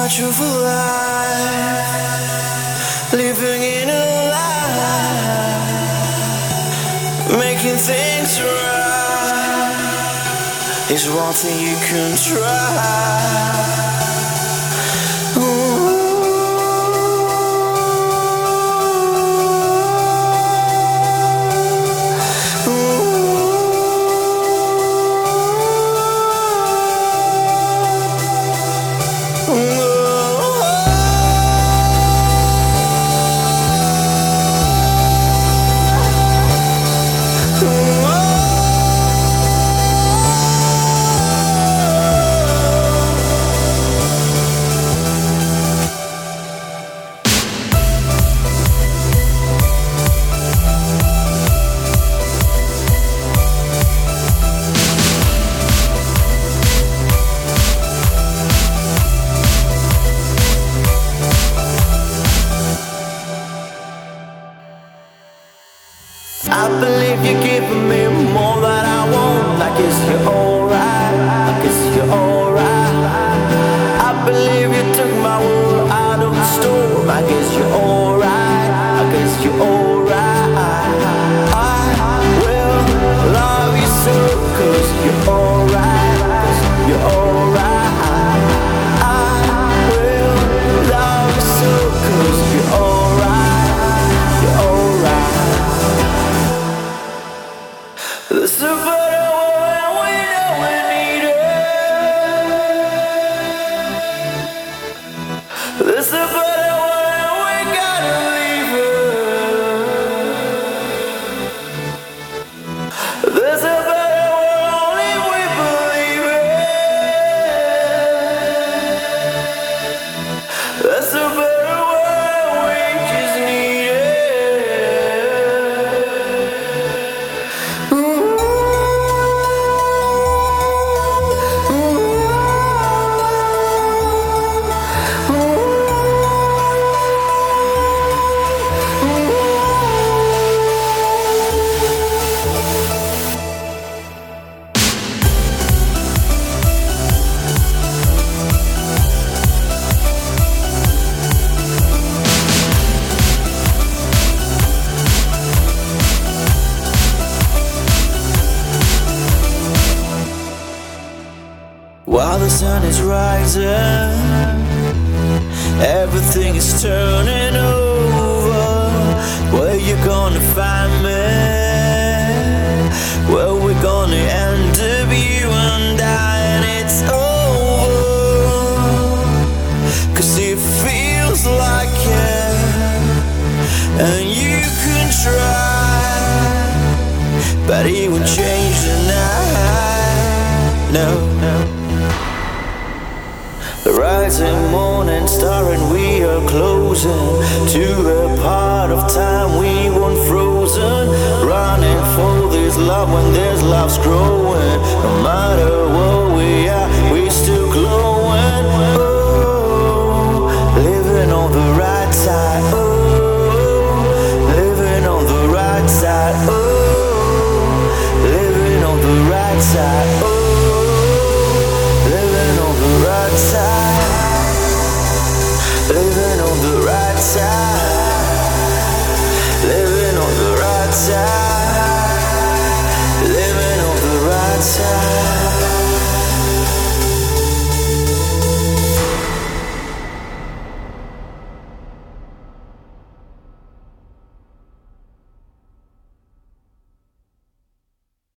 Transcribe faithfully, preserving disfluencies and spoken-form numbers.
truthful life, living in a lie, making things right is one thing you can try. I believe you're giving me more than I want. I guess you're alright, I guess you're alright. I believe you took my world out of the storm. I guess you're alright, I guess you're alright. I will love you so, cause you're alright, cause you're alright. I will love you so, cause you're alright, you're alright. There's a better world we know we need it. There's a better world we gotta leave it. There's a better world if we believe it. There's a better world we just need it. While the sun is rising, everything is turning over. Where you gonna find me? Well, we're gonna end up you and I, and it's over. Cause it feels like it, and you can try, but it won't change tonight. No, no. The rising morning star and we are closing to a part of time we weren't frozen. Running for this love when there's love's growing. No matter what we are, we still glowing. Oh, living on the right side. Oh, living on the right side. Oh, living on the right side. Oh, living on the right side. Living on the right side.